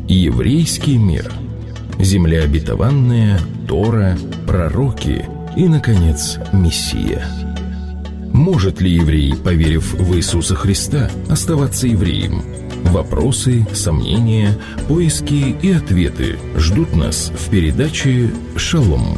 Еврейский мир. Земля обетованная, Тора, пророки и, наконец, Мессия. Может ли еврей, поверив в Иисуса Христа, оставаться евреем? Вопросы, сомнения, поиски и ответы ждут нас в передаче «Шалом».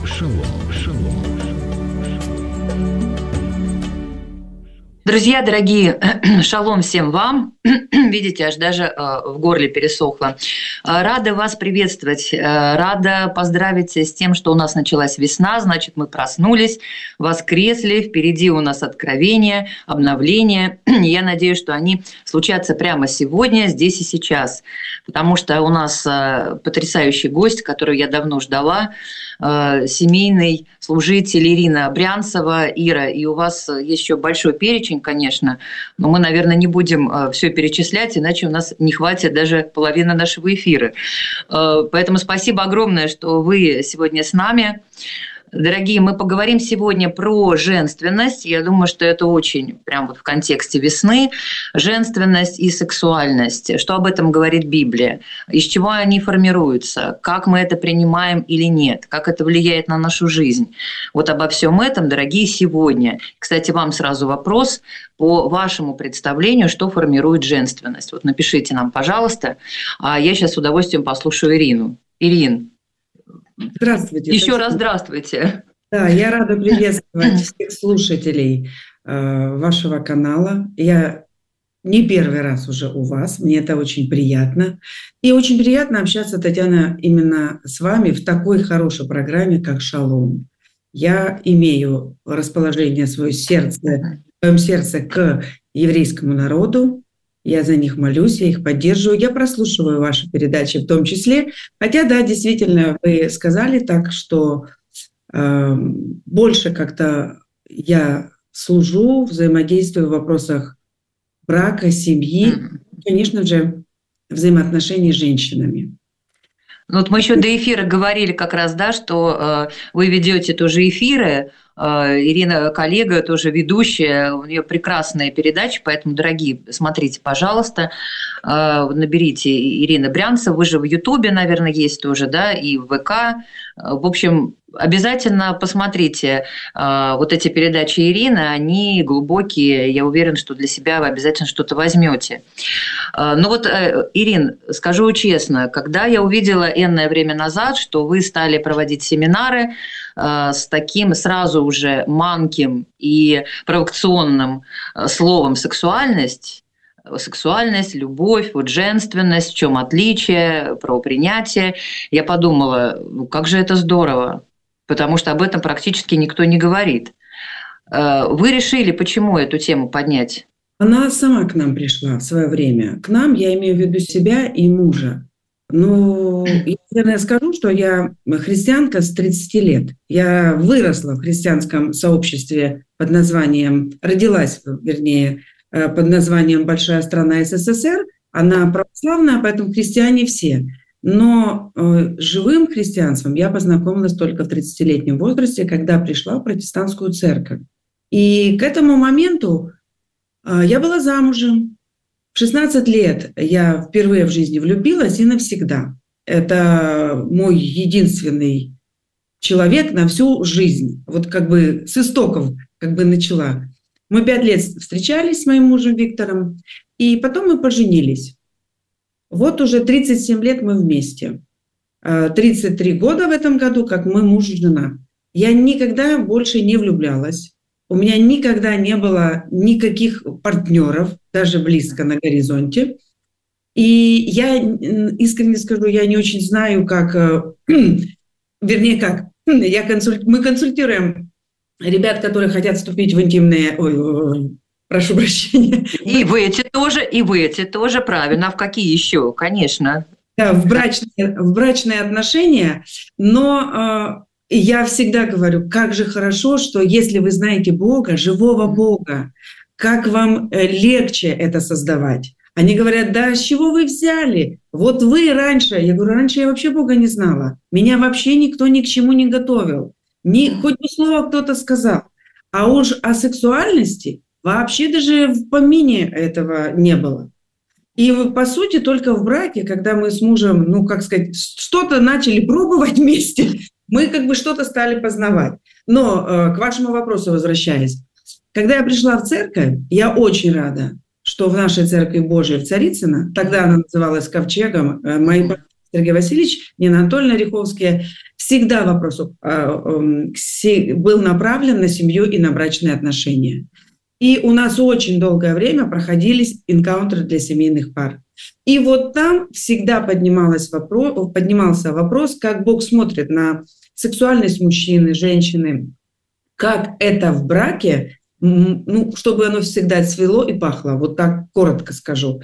Друзья дорогие, шалом всем вам. Видите, аж даже в горле пересохло. Рада вас приветствовать, рада поздравить с тем, что у нас началась весна, значит, мы проснулись, воскресли, впереди у нас откровения, обновления. Я надеюсь, что они случатся прямо сегодня, здесь и сейчас, потому что у нас потрясающий гость, которую я давно ждала, семейный служитель Ирина Брянцева. Ира, и у вас есть еще большой перечень, конечно, но мы, наверное, не будем все перечислять, иначе у нас не хватит даже половины нашего эфира. Поэтому спасибо огромное, что вы сегодня с нами. Дорогие, мы поговорим сегодня про женственность. Я думаю, что это очень прям вот в контексте весны. Женственность и сексуальность. Что об этом говорит Библия? Из чего они формируются? Как мы это принимаем или нет? Как это влияет на нашу жизнь? Вот обо всем этом, дорогие, сегодня. Кстати, вам сразу вопрос. По вашему представлению, что формирует женственность? Вот напишите нам, пожалуйста. А я сейчас с удовольствием послушаю Ирину. Ирин. Здравствуйте. Еще раз здравствуйте. Да, я рада приветствовать всех слушателей вашего канала. Я не первый раз уже у вас, мне это очень приятно. И очень приятно общаться, Татьяна, именно с вами в такой хорошей программе, как «Шалом». Я имею расположение в своем сердце к еврейскому народу. Я за них молюсь, я их поддерживаю, я прослушиваю ваши передачи в том числе. Хотя, да, действительно, вы сказали так, что больше как-то я служу, взаимодействую в вопросах брака, семьи, конечно же, взаимоотношений с женщинами. Ну, вот мы еще до эфира говорили как раз, да, что вы ведете тоже эфиры. Ирина, коллега, тоже ведущая, у нее прекрасные передачи, поэтому, дорогие, смотрите, пожалуйста, наберите Ирина Брянцева, вы же в Ютубе, наверное, есть тоже, да, и в ВК. В общем, обязательно посмотрите вот эти передачи Ирины, они глубокие, я уверена, что для себя вы обязательно что-то возьмете. Ну вот, Ирин, скажу честно, когда я увидела энное время назад, что вы стали проводить семинары с таким сразу уже манким и провокационным словом «сексуальность», любовь, вот женственность, в чем отличие, правопринятие, я подумала, ну как же это здорово, потому что об этом практически никто не говорит. Вы решили, почему эту тему поднять? Она сама к нам пришла в свое время. К нам, я имею в виду себя и мужа. Ну, я, наверное, скажу, что я христианка с 30 лет. Я выросла в христианском сообществе под названием, родилась, вернее, под названием «Большая страна СССР». Она православная, поэтому христиане все. Но живым христианством я познакомилась только в 30-летнем возрасте, когда пришла в протестантскую церковь. И к этому моменту я была замужем. В 16 лет я впервые в жизни влюбилась и навсегда. Это мой единственный человек на всю жизнь. Вот как бы с истоков как бы начала. Мы 5 лет встречались с моим мужем Виктором, и потом мы поженились. Вот уже 37 лет мы вместе. 33 года в этом году, как мы муж и жена. Я никогда больше не влюблялась. У меня никогда не было никаких партнеров, даже близко на горизонте. И я искренне скажу, я не очень знаю, как, вернее, как, мы консультируем ребят, которые хотят вступить в интимные, прошу прощения. И вы эти тоже, правильно. А в какие еще, конечно? Да, в брачные отношения, но я всегда говорю, как же хорошо, что если вы знаете Бога, живого Бога, как вам легче это создавать. Они говорят, да с чего вы взяли? Вот вы раньше, я говорю, раньше я вообще Бога не знала. Меня вообще никто ни к чему не готовил. Хоть бы слово кто-то сказал. А уж о сексуальности вообще даже в помине этого не было. И по сути только в браке, когда мы с мужем, ну, как сказать, что-то начали пробовать вместе, мы как бы что-то стали познавать. Но к вашему вопросу возвращаясь, когда я пришла в церковь, я очень рада, что в нашей Церкви Божией в Царицыно, тогда она называлась Ковчегом, мои братья Сергей Васильевич, Нина Анатольевна Риховская, всегда вопрос был направлен на семью и на брачные отношения. И у нас очень долгое время проходились энкаунтеры для семейных пар. И вот там всегда поднимался вопрос, как Бог смотрит на сексуальность мужчины, женщины, как это в браке, ну, чтобы оно всегда цвело и пахло. Вот так коротко скажу.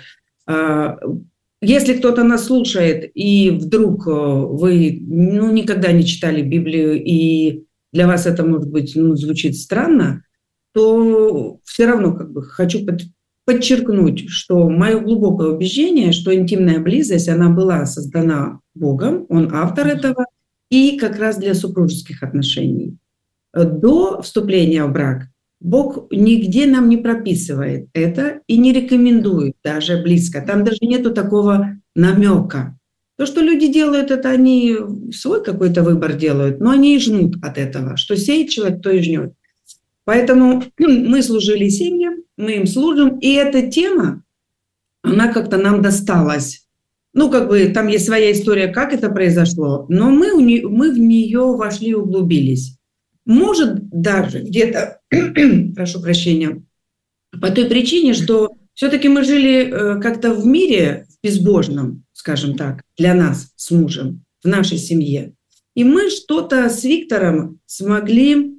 Если кто-то нас слушает, и вдруг вы никогда не читали Библию, и для вас это, может быть, звучит странно, то все равно как бы хочу подчеркнуть, что мое глубокое убеждение, что интимная близость, она была создана Богом, Он автор этого, и как раз для супружеских отношений. До вступления в брак Бог нигде нам не прописывает это и не рекомендует даже близко. Там даже нету такого намека. То, что люди делают, это они свой какой-то выбор делают, но они и жнут от этого. Что сеет человек, то и жнет. Поэтому мы служили семьям, мы им служим, и эта тема, она как-то нам досталась. Ну, как бы там есть своя история, как это произошло, но мы в нее вошли и углубились. Может, даже где-то, прошу прощения, по той причине, что все-таки мы жили как-то в мире безбожном, скажем так, для нас с мужем, в нашей семье. И мы что-то с Виктором смогли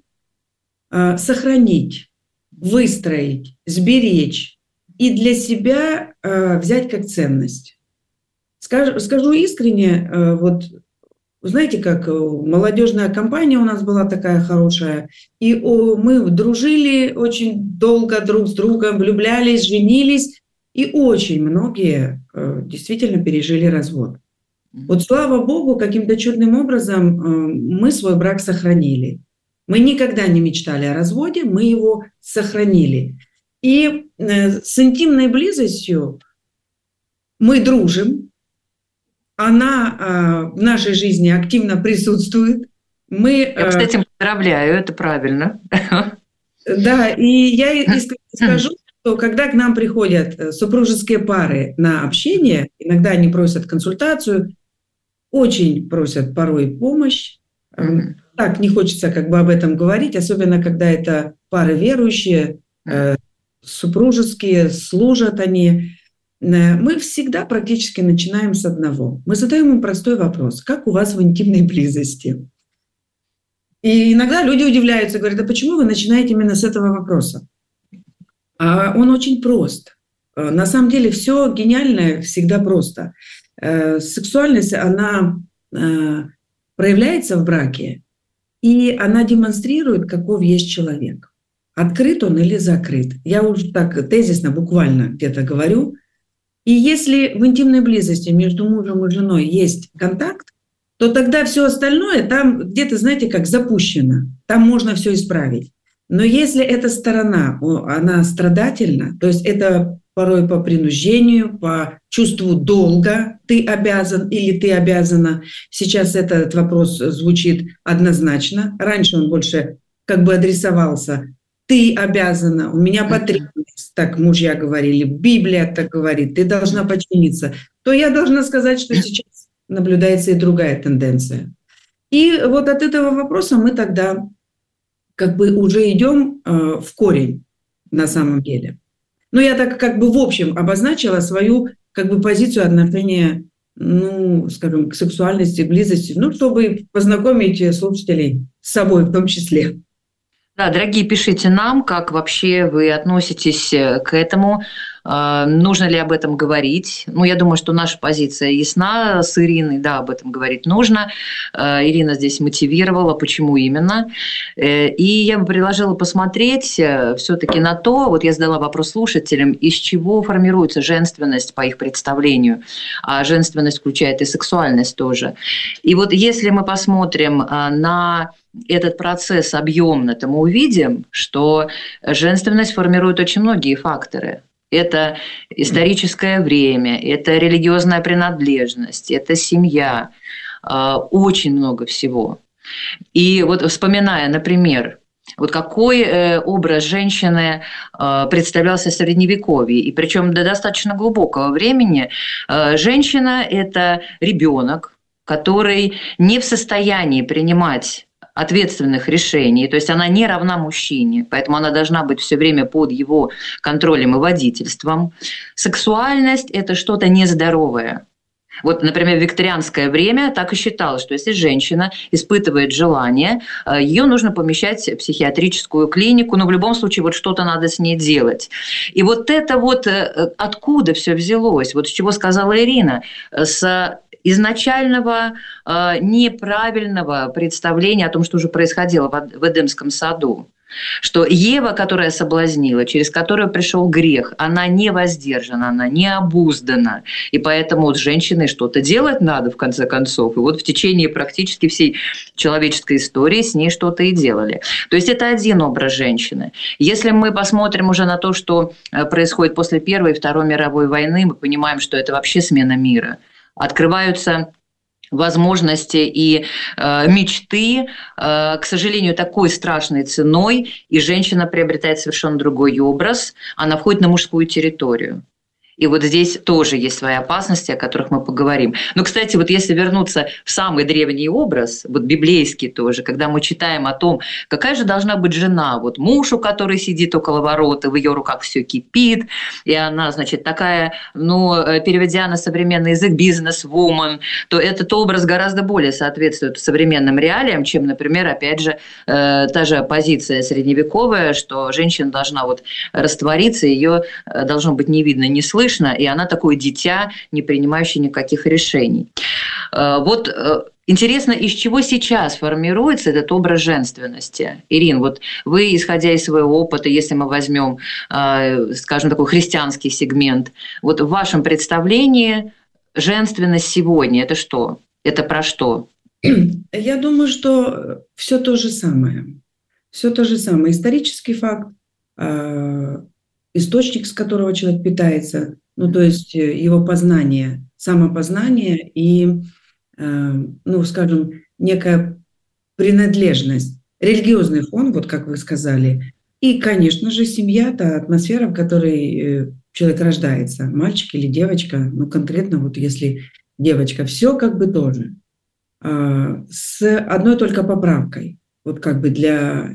сохранить, выстроить, сберечь и для себя взять как ценность. Скажу искренне, вот знаете, как молодежная компания у нас была такая хорошая, и мы дружили очень долго друг с другом, влюблялись, женились, и очень многие действительно пережили развод. Вот слава Богу, каким-то чудным образом мы свой брак сохранили. Мы никогда не мечтали о разводе, мы его сохранили. И с интимной близостью мы дружим, она в нашей жизни активно присутствует. Я, кстати, поздравляю, это правильно. Да, и я искренне скажу, что когда к нам приходят супружеские пары на общение, иногда они просят консультацию, очень просят порой помощь. Так, не хочется как бы об этом говорить, особенно когда это пары верующие, супружеские, служат они. Мы всегда практически начинаем с одного. Мы задаем им простой вопрос: как у вас в интимной близости? И иногда люди удивляются, говорят: а почему вы начинаете именно с этого вопроса? А он очень прост. На самом деле все гениальное всегда просто. Сексуальность, она проявляется в браке, и она демонстрирует, каков есть человек. Открыт он или закрыт. Я уже так тезисно, буквально где-то говорю. И если в интимной близости между мужем и женой есть контакт, то тогда все остальное там где-то, знаете, как запущено. Там можно все исправить. Но если эта сторона, она страдательна, то есть это порой по принуждению, по чувству долга, ты обязан или ты обязана. Сейчас этот вопрос звучит однозначно. Раньше он больше как бы адресовался: ты обязана, у меня потребность, так мужья говорили, Библия так говорит, ты должна подчиниться. То я должна сказать, что сейчас наблюдается и другая тенденция. И вот от этого вопроса мы тогда как бы уже идем в корень на самом деле. Но я так как бы в общем обозначила свою как бы позицию отношения, ну, скажем, к сексуальности, близости, ну, чтобы познакомить слушателей с собой в том числе. Да, дорогие, пишите нам, как вообще вы относитесь к этому, нужно ли об этом говорить. Ну, я думаю, что наша позиция ясна с Ириной, да, об этом говорить нужно. Ирина здесь мотивировала, почему именно. И я бы предложила посмотреть все-таки на то, вот я задала вопрос слушателям, из чего формируется женственность по их представлению. А женственность включает и сексуальность тоже. И вот если мы посмотрим на этот процесс объемно, то мы увидим, что женственность формирует очень многие факторы. Это историческое время, это религиозная принадлежность, это семья, очень много всего. И вот вспоминая, например, вот какой образ женщины представлялся в Средневековье, и причем до достаточно глубокого времени, женщина – это ребенок, который не в состоянии принимать ответственных решений, то есть она не равна мужчине, поэтому она должна быть все время под его контролем и водительством. Сексуальность – это что-то нездоровое. Вот, например, в викторианское время так и считалось, что если женщина испытывает желание, ее нужно помещать в психиатрическую клинику, но в любом случае вот что-то надо с ней делать. И вот это вот откуда все взялось, вот с чего сказала Ирина, с изначального неправильного представления о том, что уже происходило в Эдемском саду. Что Ева, которая соблазнила, через которую пришел грех, она не воздержана, она не обуздана. И поэтому вот с женщиной что-то делать надо, в конце концов. И вот в течение практически всей человеческой истории с ней что-то и делали. То есть это один образ женщины. Если мы посмотрим уже на то, что происходит после Первой и Второй мировой войны, мы понимаем, что это вообще смена мира. Открываются возможности и мечты, к сожалению, такой страшной ценой, и женщина приобретает совершенно другой образ, она входит на мужскую территорию. И вот здесь тоже есть свои опасности, о которых мы поговорим. Но, кстати, вот если вернуться в самый древний образ, вот библейский тоже, когда мы читаем о том, какая же должна быть жена, вот муж, у которой сидит около ворот, и в ее руках все кипит, и она, значит, такая, ну, переведя на современный язык, бизнес-вумен, то этот образ гораздо более соответствует современным реалиям, чем, например, опять же, та же позиция средневековая, что женщина должна вот раствориться, ее должно быть не видно, не слышно, и она такое дитя, не принимающее никаких решений. Вот интересно, из чего сейчас формируется этот образ женственности? Ирин, вот вы, исходя из своего опыта, если мы возьмем, скажем, такой христианский сегмент, вот в вашем представлении женственность сегодня – это что? Это про что? Я думаю, что все то же самое. Все то же самое. Исторический факт, источник, с которого человек питается, ну, то есть его познание, самопознание и, ну, скажем, некая принадлежность, религиозный фон, вот как вы сказали, и, конечно же, семья – это атмосфера, в которой человек рождается, мальчик или девочка, ну, конкретно вот если девочка, все как бы тоже, с одной только поправкой, вот как бы для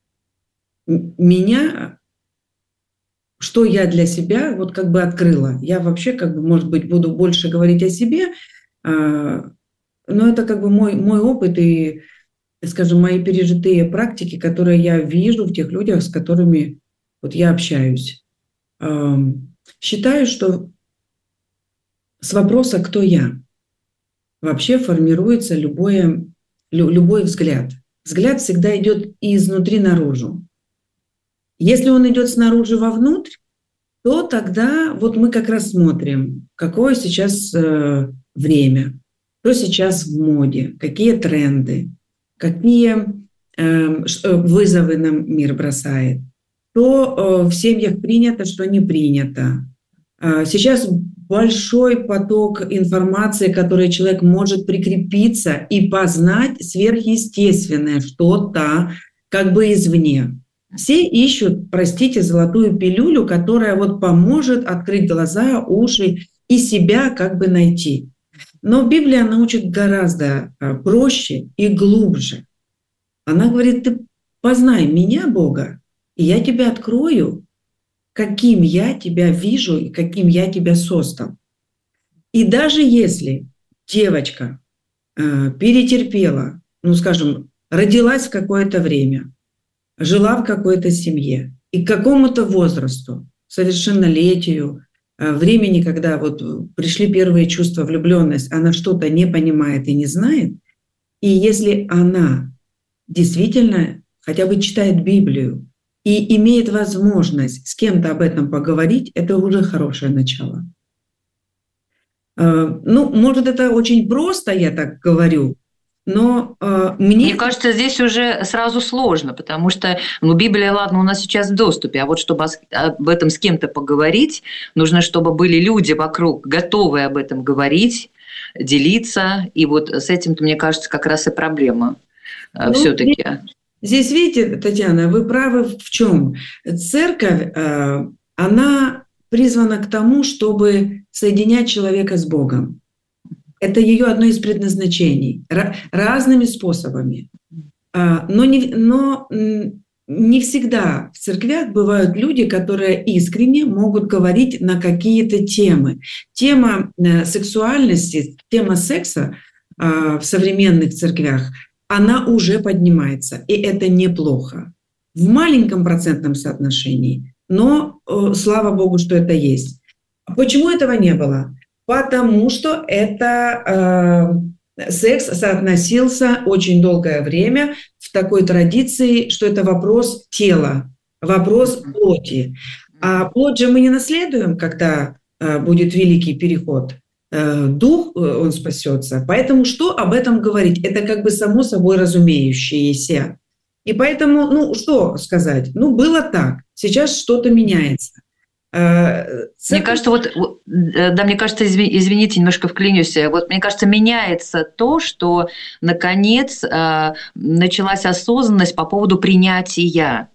меня… Что я для себя вот как бы открыла. Я вообще как бы, может быть, буду больше говорить о себе, но это как бы мой опыт и, скажем, мои пережитые практики, которые я вижу в тех людях, с которыми вот я общаюсь. Считаю, что с вопроса «кто я?» вообще формируется любой взгляд. Взгляд всегда идет изнутри наружу. Если он идет снаружи вовнутрь, то тогда вот мы как раз смотрим, какое сейчас время, что сейчас в моде, какие тренды, какие вызовы нам мир бросает, что в семьях принято, что не принято. Сейчас большой поток информации, который человек может прикрепиться и познать сверхъестественное, что-то как бы извне. Все ищут, простите, золотую пилюлю, которая вот поможет открыть глаза, уши и себя как бы найти. Но Библия научит гораздо проще и глубже. Она говорит, ты познай меня, Бога, и я тебя открою, каким я тебя вижу и каким я тебя создал. И даже если девочка перетерпела, ну, скажем, родилась в какое-то время, жила в какой-то семье, и к какому-то возрасту, совершеннолетию, времени, когда вот пришли первые чувства, влюбленность, она что-то не понимает и не знает, и если она действительно хотя бы читает Библию и имеет возможность с кем-то об этом поговорить, это уже хорошее начало. Ну, может, это очень просто, я так говорю, Но мне кажется, здесь уже сразу сложно, потому что Библия, ладно, у нас сейчас в доступе, а вот чтобы об этом с кем-то поговорить, нужно, чтобы были люди вокруг, готовые об этом говорить, делиться. И вот с этим-то, мне кажется, как раз и проблема все-таки. Здесь, видите, Татьяна, вы правы в чем? Церковь, она призвана к тому, чтобы соединять человека с Богом. Это ее одно из предназначений, разными способами. Но не всегда в церквях бывают люди, которые искренне могут говорить на какие-то темы. Тема сексуальности, тема секса в современных церквях, она уже поднимается, и это неплохо. В маленьком процентном соотношении, но слава Богу, что это есть. Почему этого не было? Потому что секс соотносился очень долгое время в такой традиции, что это вопрос тела, вопрос плоти. А плоть же мы не наследуем, когда будет великий переход. Дух, он спасется. Поэтому что об этом говорить? Это как бы само собой разумеющееся. И поэтому, что сказать? Было так. Сейчас что-то меняется. Мне кажется, мне кажется, извините, немножко вклинюсь. Вот мне кажется, меняется то, что наконец началась осознанность по поводу принятия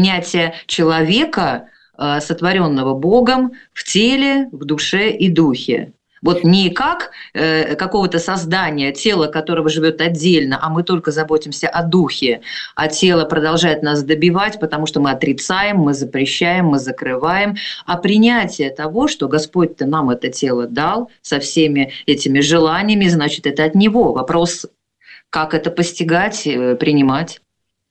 человека, сотворенного Богом, в теле, в душе и духе. Вот не как какого-то создания, тело которого живет отдельно, а мы только заботимся о духе, а тело продолжает нас добивать, потому что мы отрицаем, мы запрещаем, мы закрываем, а принятие того, что Господь-то нам это тело дал со всеми этими желаниями, значит, это от Него. Вопрос, как это постигать, принимать.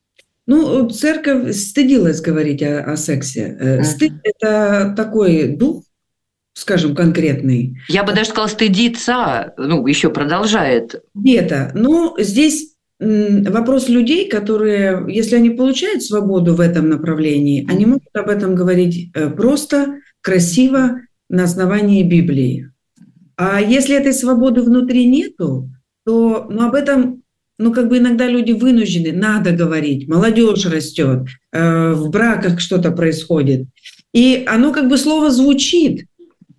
Церковь стыдилась говорить о сексе. Стыд – это такой дух, скажем, конкретный. Я бы даже сказала, стыдиться, еще продолжает. Где-то. Но здесь вопрос людей, которые, если они получают свободу в этом направлении, они могут об этом говорить просто, красиво, на основании Библии. А если этой свободы внутри нету, то об этом, иногда люди вынуждены, надо говорить, молодежь растет, в браках что-то происходит. И оно слово звучит,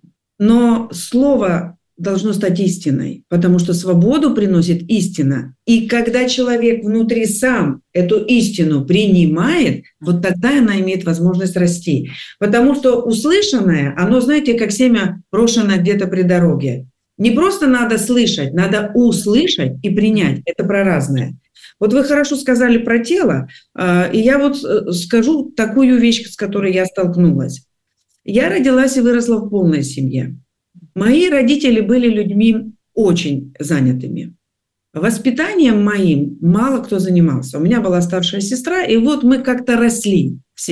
но слово должно стать истиной, потому что свободу приносит истина. И когда человек внутри сам эту истину принимает, вот тогда она имеет возможность расти. Потому что услышанное, оно, знаете, как семя, брошенное где-то при дороге. Не просто надо слышать, надо услышать и принять. Это про разное. Вот вы хорошо сказали про тело, и я скажу такую вещь, с которой я столкнулась. Я родилась и выросла в полной семье. Мои родители были людьми очень занятыми. Воспитанием моим мало кто занимался. У меня была старшая сестра, и мы как-то росли в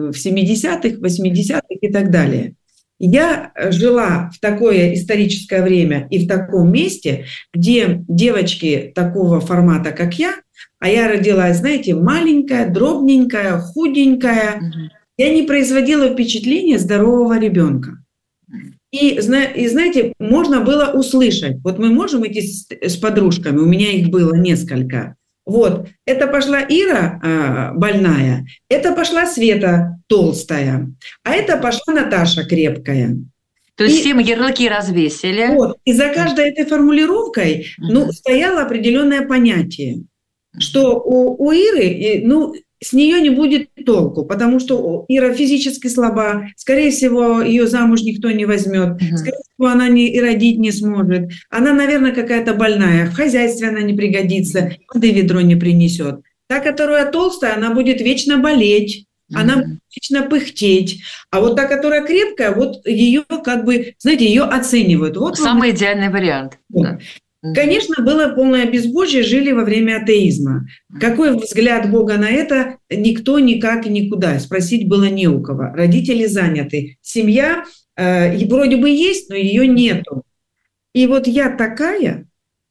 70-х, 80-х и так далее. Я жила в такое историческое время и в таком месте, где девочки такого формата, как я, а я родилась, знаете, маленькая, дробненькая, худенькая, я не производила впечатления здорового ребенка. И знаете, можно было услышать. Вот мы можем идти с подружками, у меня их было несколько. Это пошла Ира больная, это пошла Света толстая, а это пошла Наташа крепкая. То есть всем ярлыки развесили. И за каждой этой формулировкой стояло определенное понятие, что у Иры, с нее не будет толку, потому что Ира физически слаба, скорее всего, ее замуж никто не возьмет, скорее всего, она и родить не сможет. Она, наверное, какая-то больная, в хозяйстве она не пригодится, воды ведро не принесет. Та, которая толстая, она будет вечно болеть, она будет вечно пыхтеть. А вот та, которая крепкая, ее знаете, ее оценивают. Самый идеальный вариант. Да. Конечно, было полное безбожие, жили во время атеизма. Какой взгляд Бога на это, никто никак и никуда. Спросить было не у кого. Родители заняты. Семья вроде бы есть, но ее нету. И я такая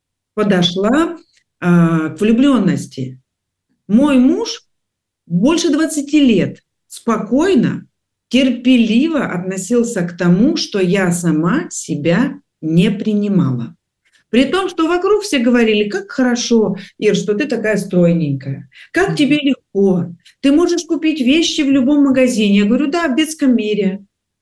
подошла к влюбленности. Мой муж больше 20 лет спокойно, терпеливо относился к тому, что я сама себя не принимала. При том, что вокруг все говорили, как хорошо, Ир, что ты такая стройненькая, как тебе легко, ты можешь купить вещи в любом магазине. Я говорю, да, в детском мире,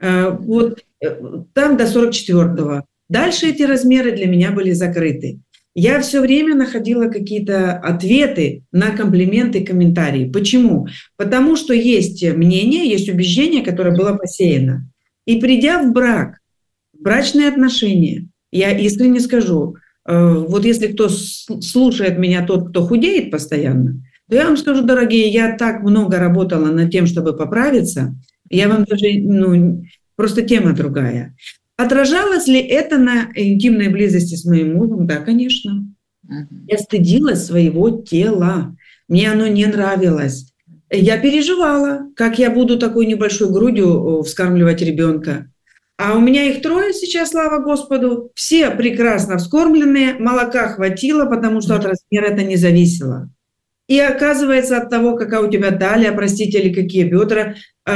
вот там до 44-го. Дальше эти размеры для меня были закрыты. Я все время находила какие-то ответы на комплименты, комментарии. Почему? Потому что есть мнение, есть убеждение, которое было посеяно. И придя в брак, в брачные отношения, я искренне скажу, вот если кто слушает меня, тот, кто худеет постоянно, то я вам скажу, дорогие, я так много работала над тем, чтобы поправиться, я вам даже, просто тема другая. Отражалось ли это на интимной близости с моим мужем? Да, конечно. Я стыдилась своего тела. Мне оно не нравилось. Я переживала, как я буду такой небольшой грудью вскармливать ребенка. А у меня их 3 сейчас, слава Господу. Все прекрасно вскормленные, молока хватило, потому что от размера это не зависело. И оказывается, от того, какая у тебя талия, простите, или какие бедра,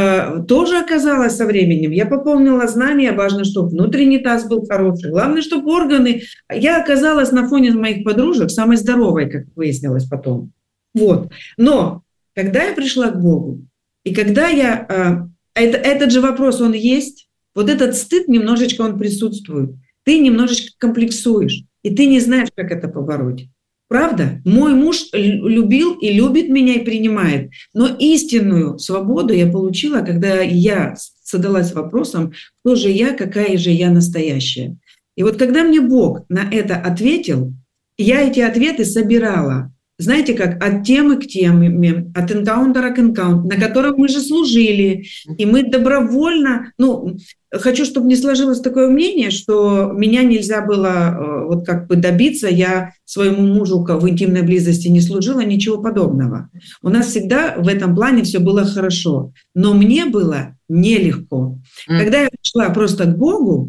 тоже оказалось со временем. Я пополнила знания, важно, чтобы внутренний таз был хороший, главное, чтобы органы. Я оказалась на фоне моих подружек самой здоровой, как выяснилось потом. Вот. Но когда я пришла к Богу, и когда я... этот же вопрос, он есть, вот этот стыд немножечко он присутствует. Ты немножечко комплексуешь, и ты не знаешь, как это побороть. Правда? Мой муж любил и любит меня и принимает. Но истинную свободу я получила, когда я задалась вопросом, кто же я, какая же я настоящая. И вот когда мне Бог на это ответил, я эти ответы собирала. Знаете как? От темы к теме, от энкаунтера к энкаунтеру, на котором мы же служили. И мы добровольно... Хочу, чтобы не сложилось такое мнение, что меня нельзя было вот как бы добиться. Я своему мужу в интимной близости не служила, ничего подобного. У нас всегда в этом плане все было хорошо. Но мне было нелегко. Когда я пришла просто к Богу,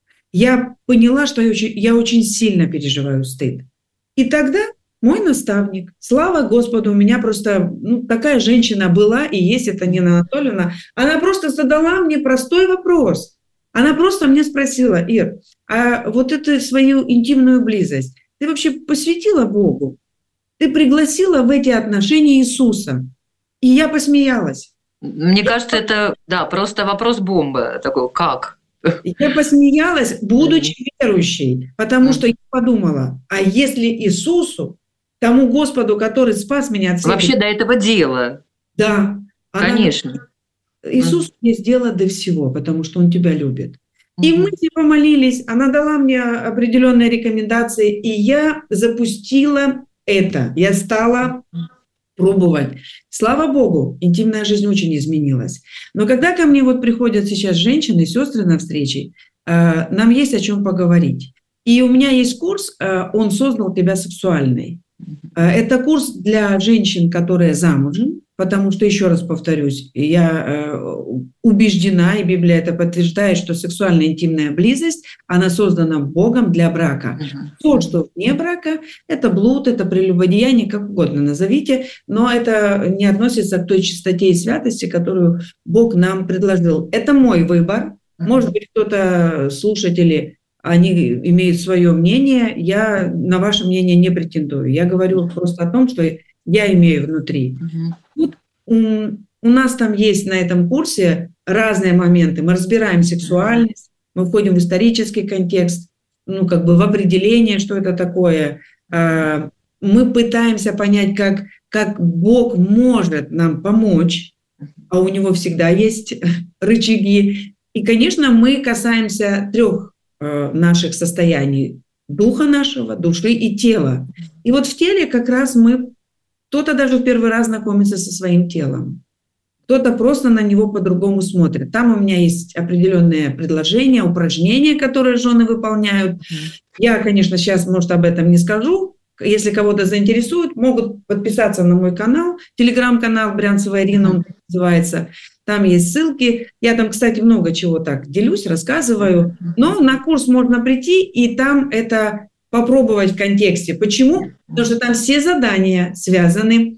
я поняла, что я очень сильно переживаю стыд. И тогда мой наставник, слава Господу, у меня просто такая женщина была и есть, это Нина Анатольевна, она просто задала мне простой вопрос. Она просто мне спросила: Ир, а вот эту свою интимную близость ты вообще посвятила Богу? Ты пригласила в эти отношения Иисуса? И я посмеялась. Мне кажется, это, просто вопрос-бомба такой, как? Я посмеялась, будучи верующей, потому что я подумала, а если Иисусу, тому Господу, который спас меня от всех... Вообще до этого дела. Да. Конечно. Иисус есть дело до всего, потому что Он тебя любит. И мы с ней помолились, она дала мне определенные рекомендации, и я запустила это. Я стала пробовать. Слава Богу, интимная жизнь очень изменилась. Но когда ко мне вот приходят сейчас женщины, сестры на встречи, нам есть о чем поговорить. И у меня есть курс «Он создал тебя сексуальной». Это курс для женщин, которые замужем, потому что, еще раз повторюсь, я убеждена, и Библия это подтверждает, что сексуальная интимная близость, она создана Богом для брака. То, что вне брака, это блуд, это прелюбодеяние, как угодно назовите, но это не относится к той чистоте и святости, которую Бог нам предложил. Это мой выбор. Может быть, кто-то, слушатели, они имеют свое мнение, я на ваше мнение не претендую. Я говорю просто о том, что я имею внутри. Вот у нас там есть на этом курсе разные моменты. Мы разбираем сексуальность, мы входим в исторический контекст, в определение, что это такое. Мы пытаемся понять, как Бог может нам помочь, а у Него всегда есть рычаги. И, конечно, мы касаемся 3 наших состояний: духа нашего, души и тела. И вот в теле как раз кто-то даже в первый раз знакомится со своим телом, кто-то просто на него по-другому смотрит. Там у меня есть определенные предложения, упражнения, которые жены выполняют. Я, конечно, сейчас, может, об этом не скажу. Если кого-то заинтересует, могут подписаться на мой канал, телеграм-канал Брянцева Ирина, он называется. Там есть ссылки. Я там, кстати, много чего так делюсь, рассказываю. Но на курс можно прийти и там это попробовать в контексте. Почему? Потому что там все задания связаны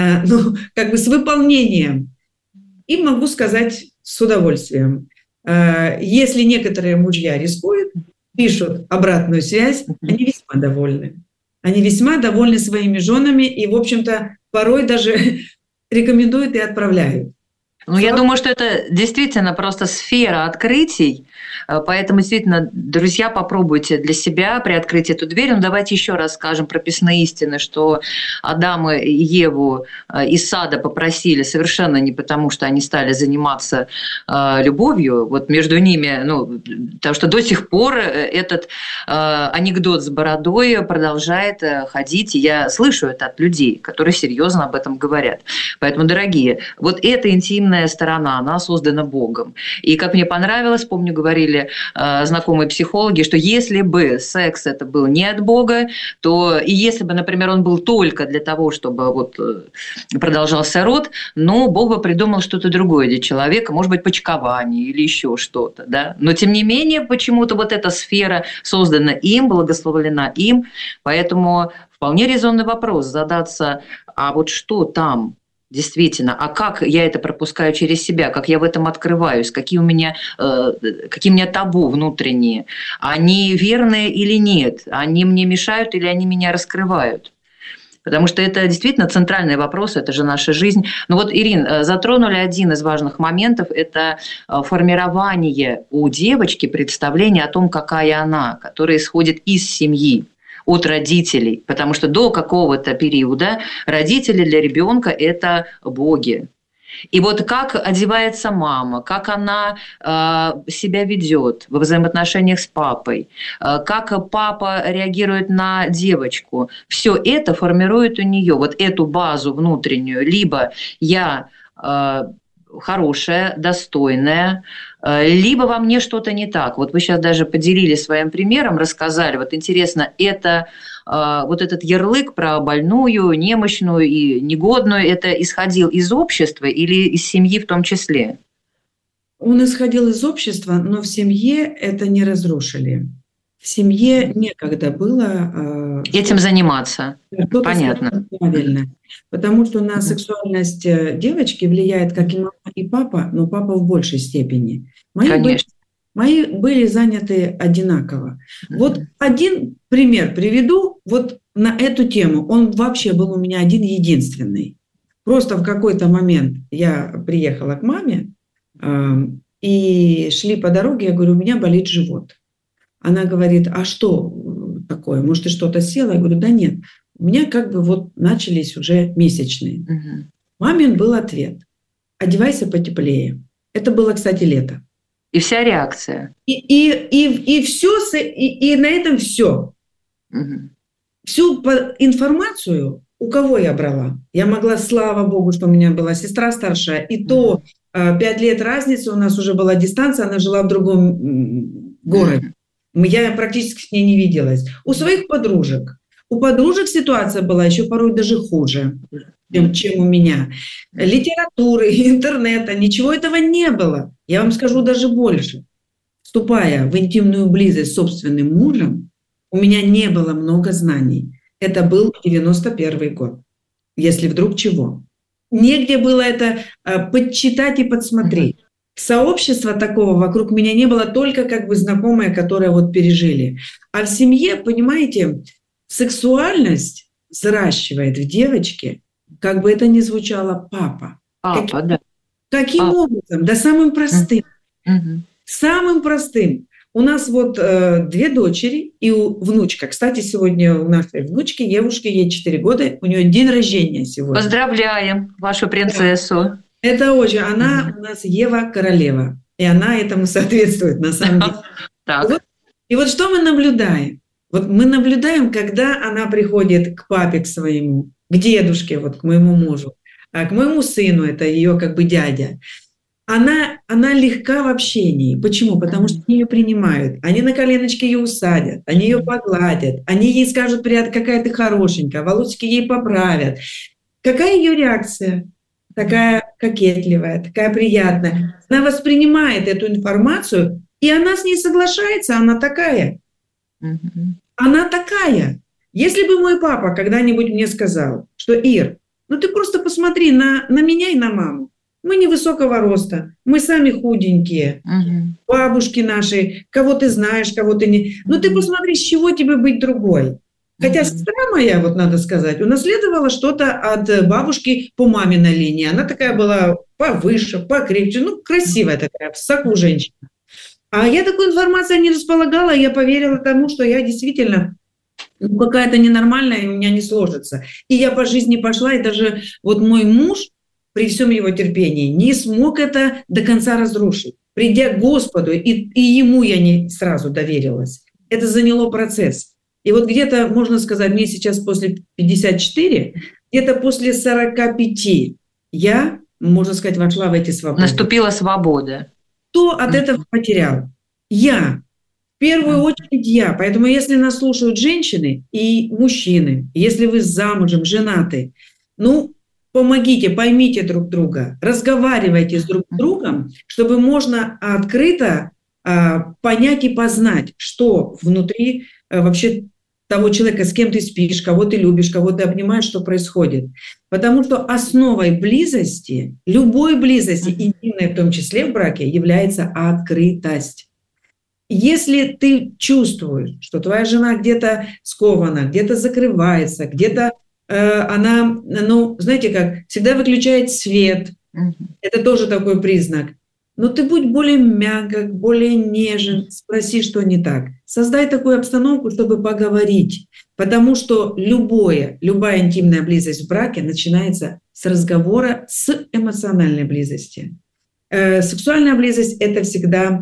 с выполнением. И могу сказать с удовольствием. Если некоторые мужья рискуют, пишут обратную связь, они весьма довольны. Они весьма довольны своими женами и, в общем-то, порой даже рекомендуют и отправляют. Ну, я думаю, что это действительно просто сфера открытий, поэтому действительно, друзья, попробуйте для себя приоткрыть эту дверь. Но давайте еще раз скажем прописные истины, что Адама и Еву из сада попросили совершенно не потому, что они стали заниматься любовью, вот между ними, ну, потому что до сих пор этот анекдот с бородой продолжает ходить, и я слышу это от людей, которые серьезно об этом говорят. Поэтому, дорогие, вот эта интимная сторона, она создана Богом. И как мне понравилось, помню, говорили знакомые психологи, что если бы секс это был не от Бога, то и если бы, например, он был только для того, чтобы вот продолжался род, но Бог бы придумал что-то другое для человека, может быть, почкование или еще что-то, да. Но тем не менее, почему-то вот эта сфера создана им, благословлена им, поэтому вполне резонный вопрос задаться, а вот что там? Действительно, а как я это пропускаю через себя, как я в этом открываюсь, какие у меня табу внутренние, они верные или нет, они мне мешают или они меня раскрывают. Потому что это действительно центральный вопрос, это же наша жизнь. Но вот, Ирин, затронули один из важных моментов, это формирование у девочки представления о том, какая она, которая исходит из семьи, от родителей, потому что до какого-то периода родители для ребенка это боги. И вот как одевается мама, как она себя ведет во взаимоотношениях с папой, как папа реагирует на девочку, все это формирует у нее вот эту базу внутреннюю. Либо я хорошая, достойная, либо во мне что-то не так. Вот вы сейчас даже поделились своим примером, рассказали. Вот интересно, это вот этот ярлык про больную, немощную и негодную, это исходил из общества или из семьи в том числе? Он исходил из общества, но в семье это не разрушили. В семье некогда было этим заниматься. Понятно. Правильно. Потому что на сексуальность девочки влияет как и мама, и папа, но папа в большей степени. Мои были заняты одинаково. Вот один пример приведу вот на эту тему. Он вообще был у меня один единственный. Просто в какой-то момент я приехала к маме и шли по дороге, я говорю, у меня болит живот. Она говорит, а что такое? Может, ты что-то съела? Я говорю, да нет. У меня как бы вот начались уже месячные. Мамин был ответ. Одевайся потеплее. Это было, кстати, лето. И вся реакция. И все, и на этом все. Всю информацию у кого я брала? Я могла, слава богу, что у меня была сестра старшая, и то 5 лет разницы, у нас уже была дистанция, она жила в другом городе. Я практически с ней не виделась. У своих подружек. У подружек ситуация была еще порой даже хуже, чем у меня. Литературы, интернета, ничего этого не было. Я вам скажу даже больше. Вступая в интимную близость с собственным мужем, у меня не было много знаний. Это был 91 год, если вдруг чего. Негде было это подчитать и подсмотреть. Сообщества такого вокруг меня не было, только как бы знакомые, которые вот пережили. А в семье, понимаете, сексуальность взращивает в девочке, как бы это ни звучало, папа. Да. Каким образом? Да самым простым. Самым простым. У нас вот 2 дочери и внучка. Кстати, сегодня у нашей внучки, девушке, ей 4 года, у нее день рождения сегодня. Поздравляем вашу принцессу. Это очень. Она у нас Ева Королева. И она этому соответствует, на самом деле. Так. И вот что мы наблюдаем? Вот мы наблюдаем, когда она приходит к папе, к своему, к дедушке, вот к моему мужу, а к моему сыну, это ее как бы дядя. Она легка в общении. Почему? Потому что они ее принимают. Они на коленочки ее усадят, они ее погладят, они ей скажут, какая ты хорошенькая, волосики ей поправят. Какая ее реакция? Такая кокетливая, такая приятная. Она воспринимает эту информацию, и она с ней соглашается, она такая. Она такая. Если бы мой папа когда-нибудь мне сказал, что Ир, ну ты просто посмотри на меня и на маму. Мы невысокого роста, мы сами худенькие, бабушки наши, кого ты знаешь, кого ты не... Ну ты посмотри, с чего тебе быть другой. Хотя сестра моя, вот надо сказать, унаследовала что-то от бабушки по маминой линии. Она такая была повыше, покрепче, ну красивая такая, в соку женщина. А я такой информацией не располагала, я поверила тому, что я действительно какая-то ненормальная, и у меня не сложится. И я по жизни пошла, и даже вот мой муж, при всем его терпении, не смог это до конца разрушить. Придя к Господу, и ему я не сразу доверилась. Это заняло процесс. И вот где-то, можно сказать, мне сейчас после 54, где-то после 45 я, можно сказать, вошла в эти свободы. Наступила свобода. Кто от этого потерял? Я. В первую очередь я. Поэтому если нас слушают женщины и мужчины, если вы замужем, женаты, ну, помогите, поймите друг друга, разговаривайте с друг другом, чтобы можно открыто понять и познать, что внутри вообще того человека, с кем ты спишь, кого ты любишь, кого ты обнимаешь, что происходит. Потому что основой близости, любой близости, интимной в том числе в браке, является открытость. Если ты чувствуешь, что твоя жена где-то скована, где-то закрывается, где-то она, ну, знаете как, всегда выключает свет, это тоже такой признак. Но ты будь более мягок, более нежен, спроси, что не так. Создай такую обстановку, чтобы поговорить. Потому что любая интимная близость в браке начинается с разговора, с эмоциональной близости. Сексуальная близость — это всегда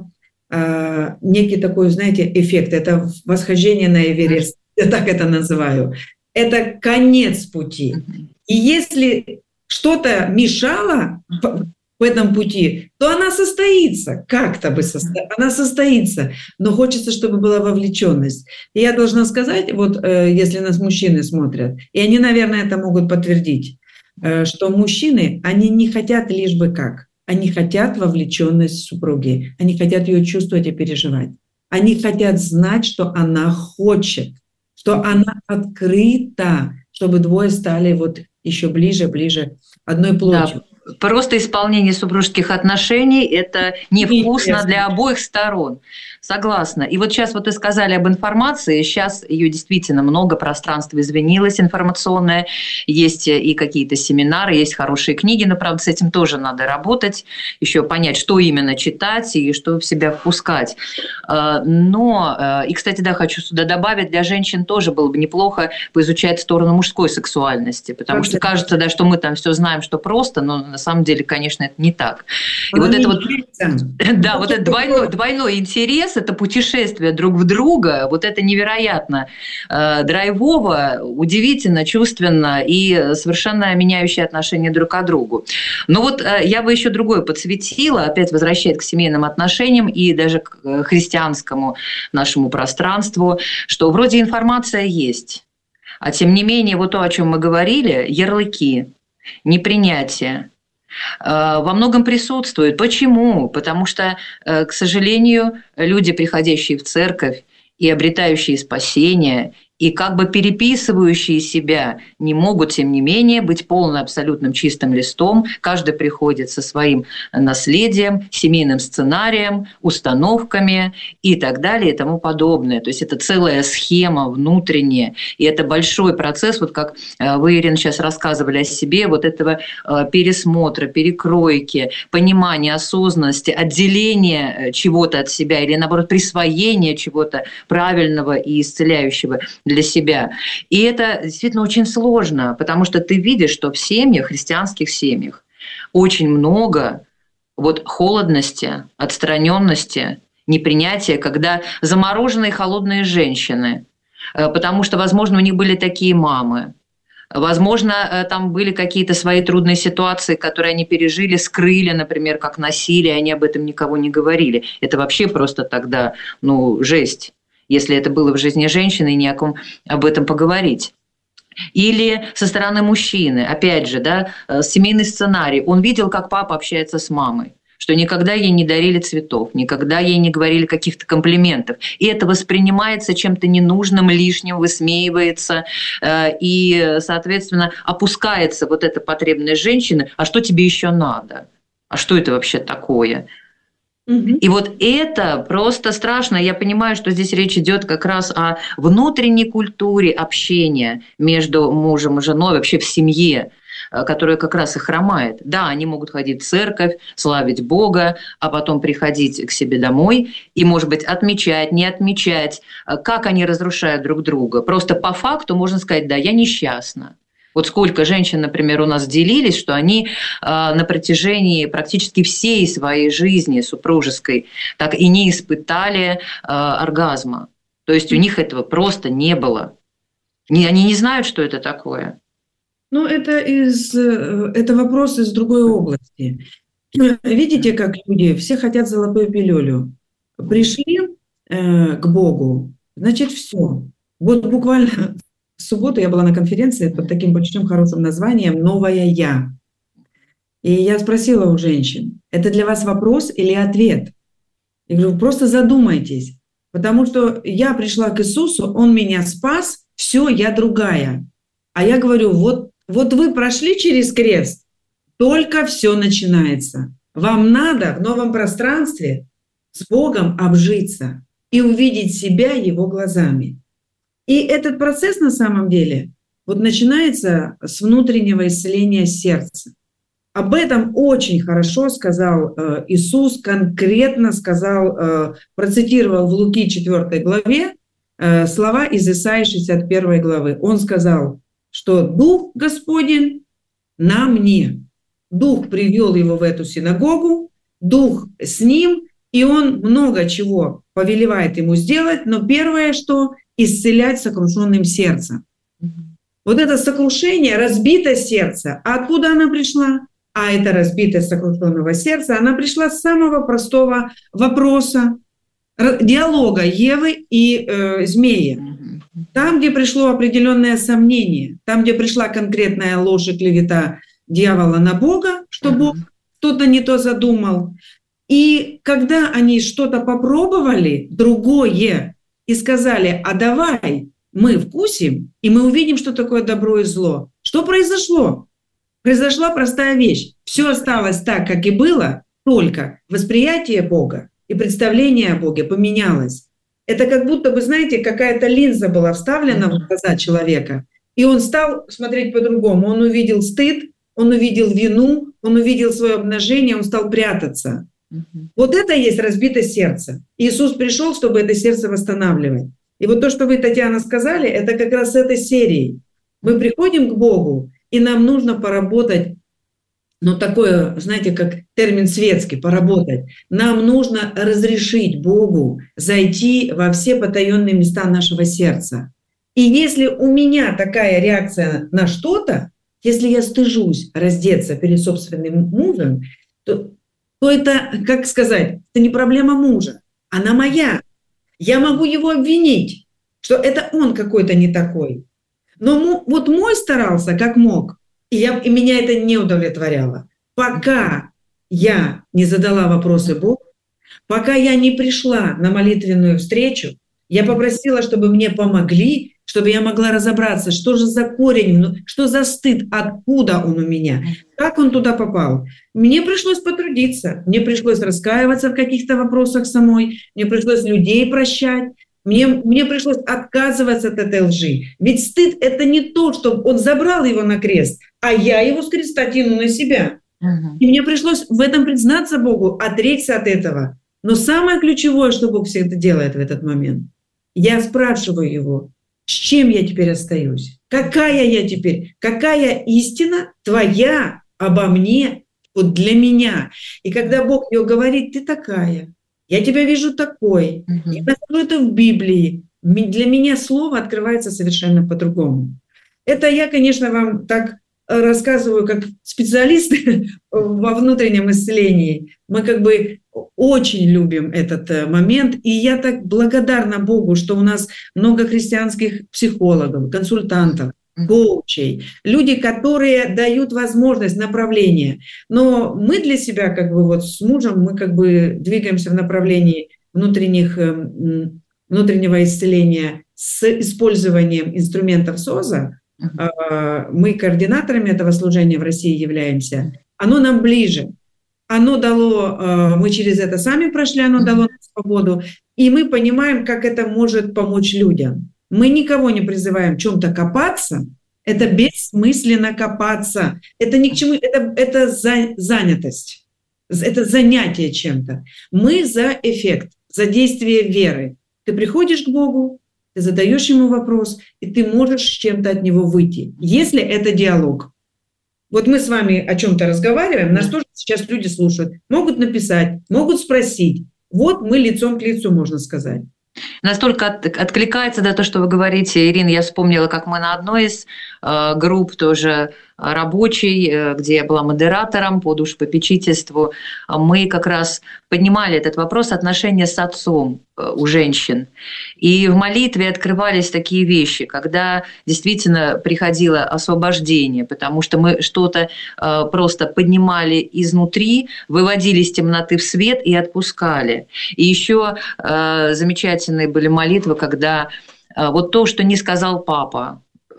некий такой, знаете, эффект. Это восхождение на Эверест, я так это называю. Это конец пути. И если что-то мешало в этом пути, то она состоится, как-то бы она состоится, но хочется, чтобы была вовлеченность. И я должна сказать, вот если нас мужчины смотрят, и они, наверное, это могут подтвердить, что мужчины, они не хотят лишь бы как, они хотят вовлеченность супруги, они хотят ее чувствовать и переживать, они хотят знать, что она хочет, что она открыта, чтобы двое стали вот еще ближе одной плотью. Да. Просто исполнение супружеских отношений – это невкусно для обоих сторон. Согласна. И вот сейчас вот вы сказали об информации, сейчас ее действительно много, пространство извинилось информационное, есть и какие-то семинары, есть хорошие книги, но, правда, с этим тоже надо работать, еще понять, что именно читать и что в себя впускать. Но, и, кстати, да, хочу сюда добавить, для женщин тоже было бы неплохо поизучать сторону мужской сексуальности, потому что кажется, да, что мы там все знаем, что просто, но на самом деле, конечно, это не так. И вот это вот, да, вот этот двойной интерес, это путешествие друг в друга, вот это невероятно драйвово, удивительно, чувственно и совершенно меняющее отношение друг к другу. Но вот я бы еще другое подсветила, опять возвращаясь к семейным отношениям и даже к христианскому нашему пространству, что вроде информация есть, а тем не менее вот то, о чем мы говорили, ярлыки, непринятие, во многом присутствует. Почему? Потому что, к сожалению, люди, приходящие в церковь и обретающие спасение, и как бы переписывающие себя, не могут, тем не менее, быть полным, абсолютным чистым листом. Каждый приходит со своим наследием, семейным сценарием, установками и так далее и тому подобное. То есть это целая схема внутренняя, и это большой процесс, вот как вы, Ирина, сейчас рассказывали о себе, вот этого пересмотра, перекройки, понимания, осознанности, отделения чего-то от себя или, наоборот, присвоения чего-то правильного и исцеляющего для себя. И это действительно очень сложно, потому что ты видишь, что в семьях, христианских семьях, очень много вот холодности, отстраненности, непринятия, когда замороженные холодные женщины, потому что, возможно, у них были такие мамы, возможно, там были какие-то свои трудные ситуации, которые они пережили, скрыли, например, как насилие, они об этом никого не говорили. Это вообще просто тогда, жесть, если это было в жизни женщины, и ни о ком об этом поговорить. Или со стороны мужчины, опять же, да, семейный сценарий. Он видел, как папа общается с мамой, что никогда ей не дарили цветов, никогда ей не говорили каких-то комплиментов. И это воспринимается чем-то ненужным, лишним, высмеивается, и, соответственно, опускается вот эта потребность женщины. А что тебе еще надо? А что это вообще такое? И вот это просто страшно. Я понимаю, что здесь речь идет как раз о внутренней культуре общения между мужем и женой, вообще в семье, которая как раз и хромает. Да, они могут ходить в церковь, славить Бога, а потом приходить к себе домой и, может быть, отмечать, не отмечать, как они разрушают друг друга. Просто по факту можно сказать: да, я несчастна. Вот сколько женщин, например, у нас делились, что они на протяжении практически всей своей жизни супружеской так и не испытали оргазма. То есть у них этого просто не было. Они не знают, что это такое. Ну, это вопрос из другой области. Видите, как люди все хотят золотую пилюлю. Пришли к Богу, значит, все. Вот буквально в субботу я была на конференции под таким большим хорошим названием «Новое Я». И я спросила у женщин: это для вас вопрос или ответ? Я говорю: просто задумайтесь, потому что я пришла к Иисусу, Он меня спас, все, я другая. А я говорю: вот вы прошли через крест, только все начинается. Вам надо в новом пространстве с Богом обжиться и увидеть себя Его глазами. И этот процесс на самом деле вот начинается с внутреннего исцеления сердца. Об этом очень хорошо сказал Иисус, конкретно сказал, процитировал в Луки 4 главе слова из Исаии 61 главы. Он сказал, что Дух Господень на мне. Дух привел его в эту синагогу, Дух с ним, и он много чего повелевает ему сделать, но первое, что исцелять сокрушенным сердцем. Вот это сокрушение, разбитое сердце. А откуда она пришла? А это разбитость сокрушенного сердца, она пришла с самого простого вопроса, диалога Евы и змеи. Там, где пришло определенное сомнение, там, где пришла конкретная ложь и клевета дьявола на Бога, что Бог что-то не то задумал. И когда они что-то попробовали, другое, и сказали: а давай мы вкусим, и мы увидим, что такое добро и зло. Что произошло? Произошла простая вещь. Все осталось так, как и было, только восприятие Бога и представление о Боге поменялось. Это как будто бы, знаете, какая-то линза была вставлена в глаза человека, и он стал смотреть по-другому. Он увидел стыд, он увидел вину, он увидел свое обнажение, он стал прятаться. Вот это и есть разбитое сердце. Иисус пришел, чтобы это сердце восстанавливать. И вот то, что вы, Татьяна, сказали, это как раз этой серии. Мы приходим к Богу, и нам нужно поработать, ну такое, знаете, как термин светский, поработать. Нам нужно разрешить Богу зайти во все потаенные места нашего сердца. И если у меня такая реакция на что-то, если я стыжусь раздеться перед собственным мужем, то это, как сказать, это не проблема мужа, она моя. Я могу его обвинить, что это он какой-то не такой. Но вот мой старался как мог, и меня это не удовлетворяло. Пока я не задала вопросы Богу, пока я не пришла на молитвенную встречу, я попросила, чтобы мне помогли, чтобы я могла разобраться, что же за корень, что за стыд, откуда он у меня, как он туда попал. Мне пришлось потрудиться, мне пришлось раскаиваться в каких-то вопросах самой, мне пришлось людей прощать, мне пришлось отказываться от этой лжи. Ведь стыд — это не то, что он забрал его на крест, а я его с креста тяну на себя. И мне пришлось в этом признаться Богу, отречься от этого. Но самое ключевое, что Бог всегда делает в этот момент, я спрашиваю Его: с чем я теперь остаюсь? Какая я теперь? Какая истина твоя обо мне, вот для меня? И когда Бог ее говорит: ты такая, я тебя вижу такой, я нахожу это в Библии, для меня слово открывается совершенно по-другому. Это я, конечно, вам так рассказываю как специалист во внутреннем исцелении. Мы как бы очень любим этот момент, и я так благодарна Богу, что у нас много христианских психологов, консультантов, коучей, люди, которые дают возможность направления. Но мы для себя как бы вот с мужем мы как бы двигаемся в направлении внутреннего исцеления с использованием инструментов СОЗа. Мы координаторами этого служения в России являемся. Оно нам ближе. оно дало, мы через это сами прошли, оно дало нам свободу, и мы понимаем, как это может помочь людям. Мы никого не призываем в чем-то копаться, это бессмысленно копаться, это ни к чему, это занятость, это занятие чем-то. Мы за эффект, за действие веры. Ты приходишь к Богу, ты задаешь Ему вопрос, и ты можешь с чем-то от Него выйти, если это диалог. Вот мы с вами о чем-то разговариваем, нас тоже сейчас люди слушают, могут написать, могут спросить. Вот мы лицом к лицу, можно сказать. Настолько откликается, да, то, что вы говорите, Ирина, я вспомнила, как мы на одной из групп тоже рабочей, где я была модератором по душепопечительству, мы как раз поднимали этот вопрос отношения с отцом у женщин. И в молитве открывались такие вещи, когда действительно приходило освобождение, потому что мы что-то просто поднимали изнутри, выводили из темноты в свет и отпускали. И еще замечательные были молитвы, когда вот то, что не сказал папа,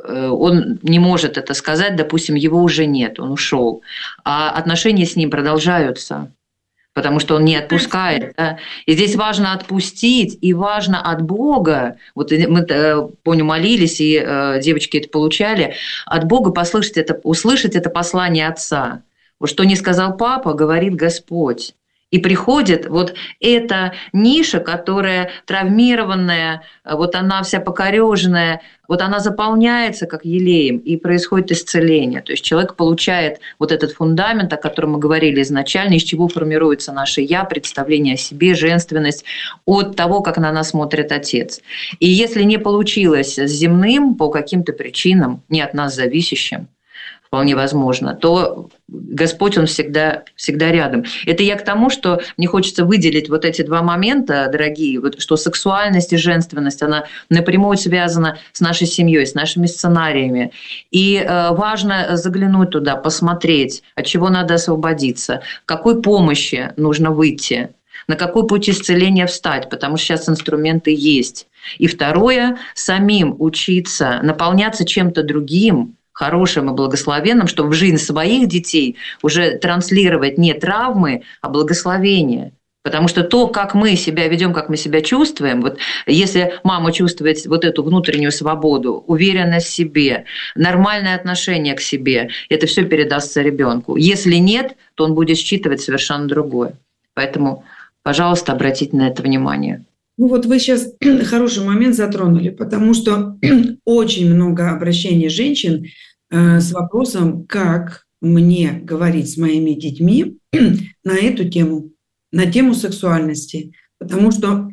он не может это сказать, допустим, его уже нет, он ушел, а отношения с ним продолжаются, потому что он не отпускает. Да? И здесь важно отпустить, и важно от Бога, вот мы, помню, молились, и девочки это получали, от Бога услышать это послание Отца. Вот что не сказал папа, говорит Господь. И приходит вот эта ниша, которая травмированная, вот она вся покорёженная, вот она заполняется как елеем, и происходит исцеление. То есть человек получает вот этот фундамент, о котором мы говорили изначально, из чего формируется наше «я», представление о себе, женственность, от того, как на нас смотрит Отец. И если не получилось с земным по каким-то причинам, не от нас зависящим, вполне возможно, то Господь, Он всегда рядом. Это я к тому, что мне хочется выделить вот эти два момента, дорогие, вот, что сексуальность и женственность, она напрямую связана с нашей семьей, с нашими сценариями. И важно заглянуть туда, посмотреть, от чего надо освободиться, к какой помощи нужно выйти, на какой путь исцеления встать, потому что сейчас инструменты есть. И второе, самим учиться наполняться чем-то другим, хорошим и благословенным, чтобы в жизнь своих детей уже транслировать не травмы, а благословение. Потому что то, как мы себя ведем, как мы себя чувствуем, вот если мама чувствует вот эту внутреннюю свободу, уверенность в себе, нормальное отношение к себе, это все передастся ребенку. Если нет, то он будет считывать совершенно другое. Поэтому, пожалуйста, обратите на это внимание. Ну вот вы сейчас хороший момент затронули, потому что очень много обращений женщин с вопросом, как мне говорить с моими детьми на эту тему, на тему сексуальности. Потому что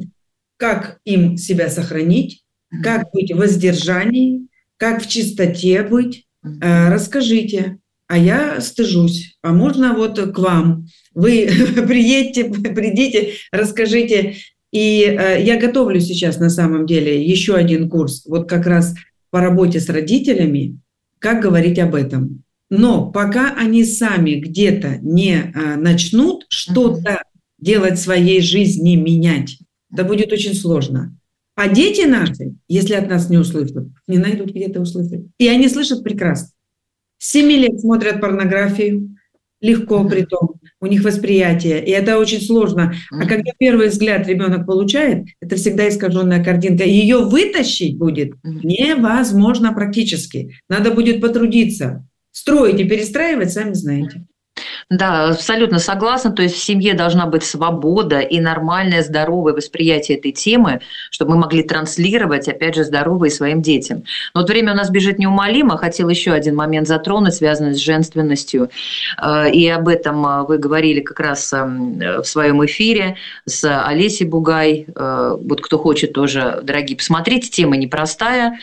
как им себя сохранить, как быть в воздержании, как в чистоте быть, расскажите. А я стыжусь. А можно вот к вам? Вы придите, расскажите. И я готовлю сейчас на самом деле еще один курс, вот как раз по работе с родителями, как говорить об этом. Но пока они сами где-то не начнут что-то делать в своей жизни, менять, это будет очень сложно. А дети наши, если от нас не услышат, не найдут где-то услышать. И они слышат прекрасно. С 7 лет смотрят порнографию, легко при том, у них восприятие, и это очень сложно. А когда первый взгляд ребенок получает, это всегда искаженная картинка. Ее вытащить будет невозможно практически. Надо будет потрудиться. Строить и перестраивать, сами знаете. Да, абсолютно согласна. То есть в семье должна быть свобода и нормальное, здоровое восприятие этой темы, чтобы мы могли транслировать, опять же, здоровые своим детям. Но вот время у нас бежит неумолимо. Хотела еще один момент затронуть, связанный с женственностью. И об этом вы говорили как раз в своем эфире с Олесей Бугай. Вот кто хочет тоже, дорогие, посмотрите, тема непростая.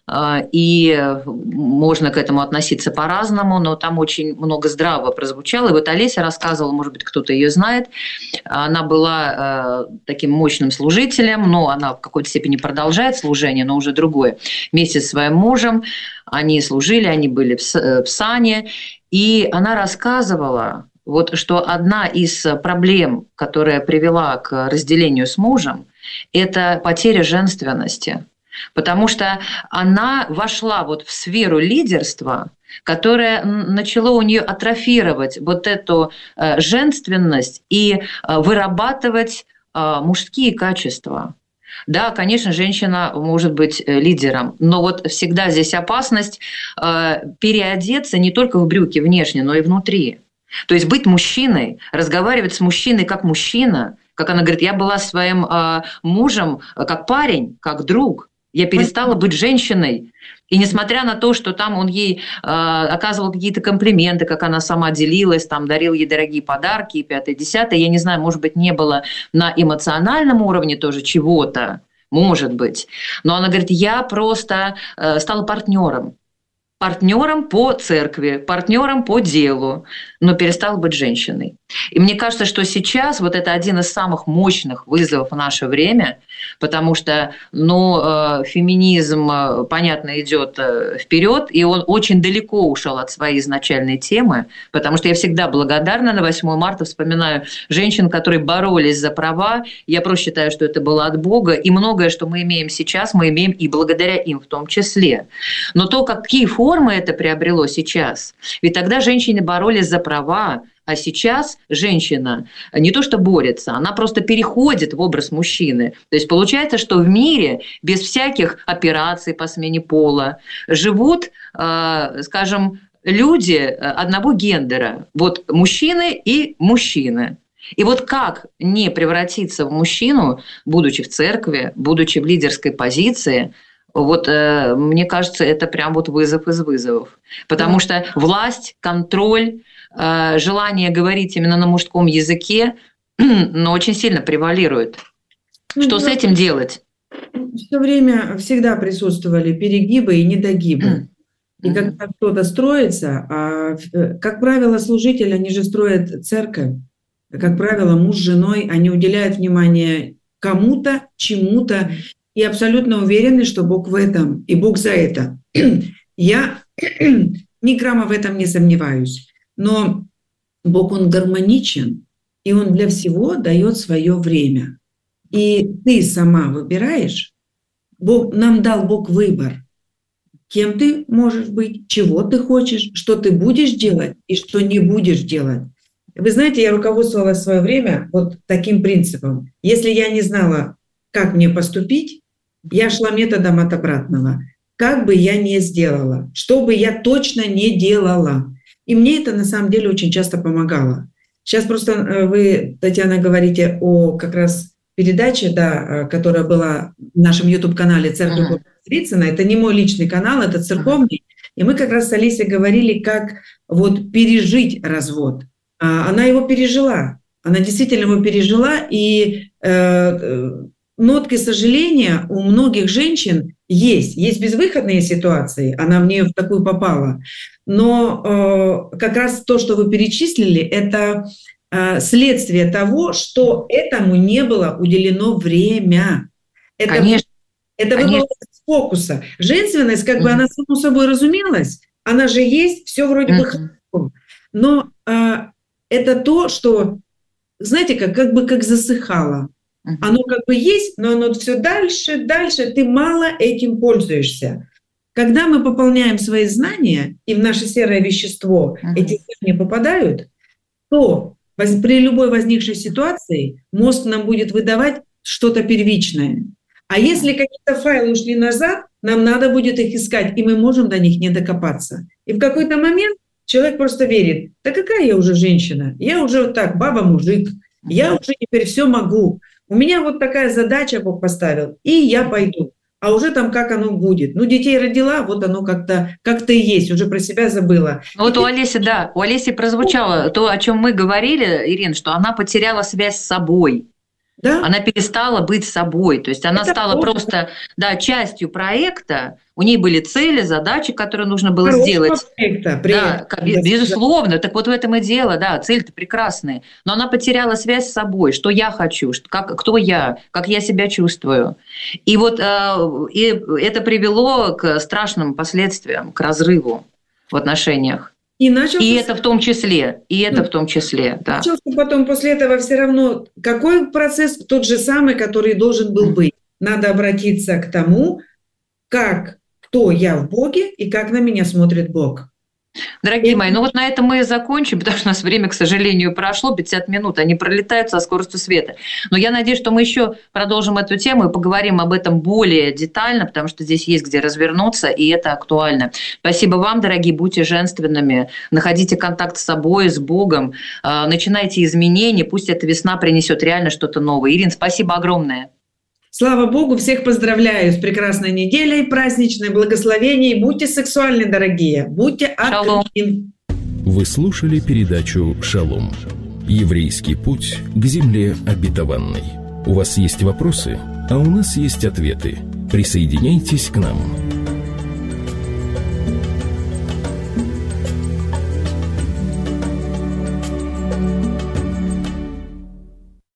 И можно к этому относиться по-разному, но там очень много здравого прозвучало. И вот Олеся рассказывала, может быть, кто-то ее знает, она была таким мощным служителем, но она в какой-то степени продолжает служение, но уже другое. Вместе со своим мужем они служили, они были в сане, и она рассказывала, вот, что одна из проблем, которая привела к разделению с мужем, это потеря женственности. потому что она вошла вот в сферу лидерства, которая начала у нее атрофировать вот эту женственность и вырабатывать мужские качества. Да, конечно, женщина может быть лидером, но вот всегда здесь опасность переодеться не только в брюки внешне, но и внутри. То есть быть мужчиной, разговаривать с мужчиной как мужчина, как она говорит, я была своим мужем как парень, как друг, я перестала быть женщиной. И несмотря на то, что там он ей оказывал какие-то комплименты, как она сама делилась, там дарил ей дорогие подарки, и 5-10, я не знаю, может быть, не было на эмоциональном уровне тоже чего-то, может быть. Но она говорит, я просто стала партнером по церкви, партнером по делу, но перестала быть женщиной. И мне кажется, что сейчас вот это один из самых мощных вызовов в наше время, потому что, феминизм, понятно, идет вперед, и он очень далеко ушел от своей изначальной темы, потому что я всегда благодарна на 8 марта, вспоминаю женщин, которые боролись за права. Я просто считаю, что это было от Бога, и многое, что мы имеем сейчас, мы имеем и благодаря им в том числе. Но то, какие формы это приобрело сейчас, ведь тогда женщины боролись за права, а сейчас женщина не то что борется, она просто переходит в образ мужчины. То есть получается, что в мире без всяких операций по смене пола живут, скажем, люди одного гендера. Вот мужчины и мужчины. И вот как не превратиться в мужчину, будучи в церкви, будучи в лидерской позиции, вот мне кажется, это прям вот вызов из вызовов. Потому что власть, контроль, желание говорить именно на мужском языке, но очень сильно превалирует. Что с этим делать? Все время всегда присутствовали перегибы и недогибы. И когда кто-то строится, как правило, служители, они же строят церковь. Как правило, муж с женой, они уделяют внимание кому-то, чему-то, и абсолютно уверены, что Бог в этом, и Бог за это. Я ни грамма в этом не сомневаюсь. Но Бог, Он гармоничен, и Он для всего дает свое время. И ты сама выбираешь, нам дал Бог выбор, кем ты можешь быть, чего ты хочешь, что ты будешь делать и что не будешь делать. Вы знаете, я руководствовалась в свое время вот таким принципом. Если я не знала, как мне поступить, я шла методом от обратного. Как бы я ни сделала, что бы я точно не делала. И мне это на самом деле очень часто помогало. Сейчас просто вы, Татьяна, говорите о как раз передаче, да, которая была в нашем YouTube-канале «Церковь Стрицына». Это не мой личный канал, это церковный. И мы как раз с Олесей говорили, как вот пережить развод. Она его пережила. Она действительно его пережила. И нотки сожаления у многих женщин есть. Есть безвыходные ситуации, она в нее в такую попала. Но как раз то, что вы перечислили, это следствие того, что этому не было уделено время. Это, конечно. Это выбыло из фокуса. Женственность, как бы она само собой разумелась, она же есть, все вроде бы хорошо. Но это то, что, знаете, как засыхало. Оно как бы есть, но оно все дальше, ты мало этим пользуешься. Когда мы пополняем свои знания, и в наше серое вещество эти знания попадают, то при любой возникшей ситуации мозг нам будет выдавать что-то первичное. А если какие-то файлы ушли назад, нам надо будет их искать, и мы можем до них не докопаться. И в какой-то момент человек просто верит, да какая я уже женщина, я уже вот так, баба-мужик, я уже теперь все могу. У меня вот такая задача Бог поставил, и я пойду. А уже там как оно будет. Ну, детей родила, вот оно как-то и есть, уже про себя забыла. Вот у Олеси прозвучало то, о чем мы говорили, Ирина, что она потеряла связь с собой. Да? Она перестала быть собой, то есть она стала просто частью проекта, у нее были цели, задачи, которые нужно было сделать. Да, безусловно, так вот в этом и дело, да, цели-то прекрасные, но она потеряла связь с собой, что я хочу, кто я, как я себя чувствую. И вот и это привело к страшным последствиям, к разрыву в отношениях. И это в том числе, да. Начался потом после этого все равно какой процесс тот же самый, который должен был быть. Надо обратиться к тому, кто я в Боге и как на меня смотрит Бог. Дорогие мои, ну вот на этом мы и закончим, потому что у нас время, к сожалению, прошло, 50 минут, они пролетают со скоростью света. Но я надеюсь, что мы еще продолжим эту тему и поговорим об этом более детально, потому что здесь есть где развернуться, и это актуально. Спасибо вам, дорогие, будьте женственными, находите контакт с собой, с Богом, начинайте изменения, пусть эта весна принесет реально что-то новое. Ирина, спасибо огромное. Слава Богу, всех поздравляю с прекрасной неделей, праздничной, благословений. Будьте сексуальны, дорогие, будьте открыты. Вы слушали передачу «Шалом». Еврейский путь к земле обетованной. У вас есть вопросы, а у нас есть ответы. Присоединяйтесь к нам.